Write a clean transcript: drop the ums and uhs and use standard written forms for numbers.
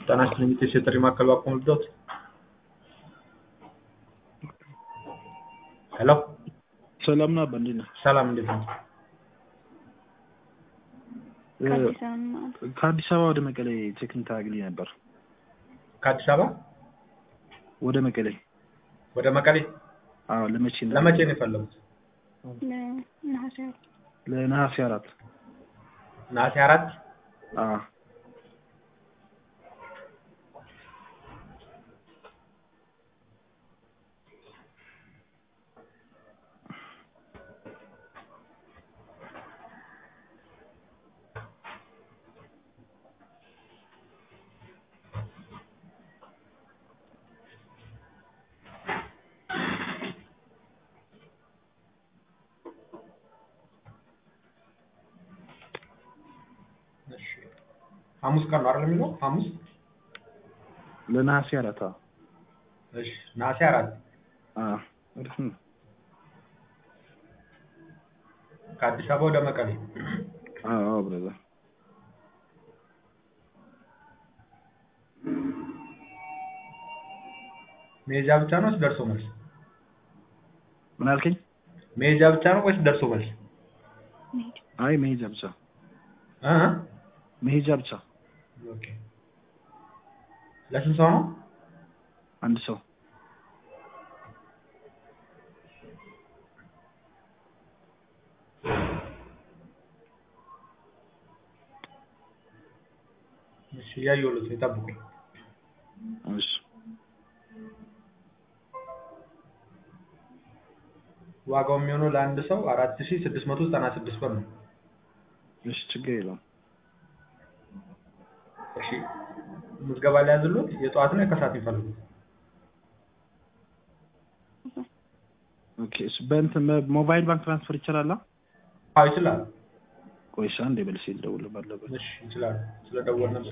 ጣናሽ ክሊኒክ የጥሪ ማዕከል ባክዎ ልርዳዎት? ሄሎ ሰላም ነው አባ እንዴት ነህ? ሰላም እንዴት ነህ? ከአዲስ አበባ ወደ መቀሌ ቼክን ታግልኝ ነበር። ከአዲስ አበባ ወደ መቀሌ አዎ ለመቼ ነው የፈለጉት? ለነሐሴ 4 ነሐሴ 4 አዎ ሐሙስ ቀን ነው አይደል የሚለው? ሐሙስ ለነሐሴ 4 አዎ እሺ ነሐሴ 4 አዎ ከአዲስ አበባ ወደ መቀሌ አዎ ብራዘር መሄጃ ብቻ ነው ወይስ ደርሶ መልስ? ምን አልከኝ? መሄጃ ብቻ ነው ወይስ ደርሶ መልስ? አይ መሄጃ ብቻ መሄጃ ብቻ። ኦኬ ለስንት ሰው ነው? አንድ ሰው። እሺ ያየሁት ይጠብቁኝ። እሺ ዋጋው የሚሆነው ለአንድ ሰው 4696 ብር ነው። እሺ ችግር የለውም። እሺ ምዝገባ ላይ ያዝሉት። የጠዋት ነው የከሰዓት ይፈልጉት? ኦኬ እሺ በእንትን ሞባይል ባንክ ትራንስፈር ይችላል? አዎ ይችላል። ቆይሻ እንደ በልሴ ልደውል ባለበት። እሺ ይችላል። ስለደወልን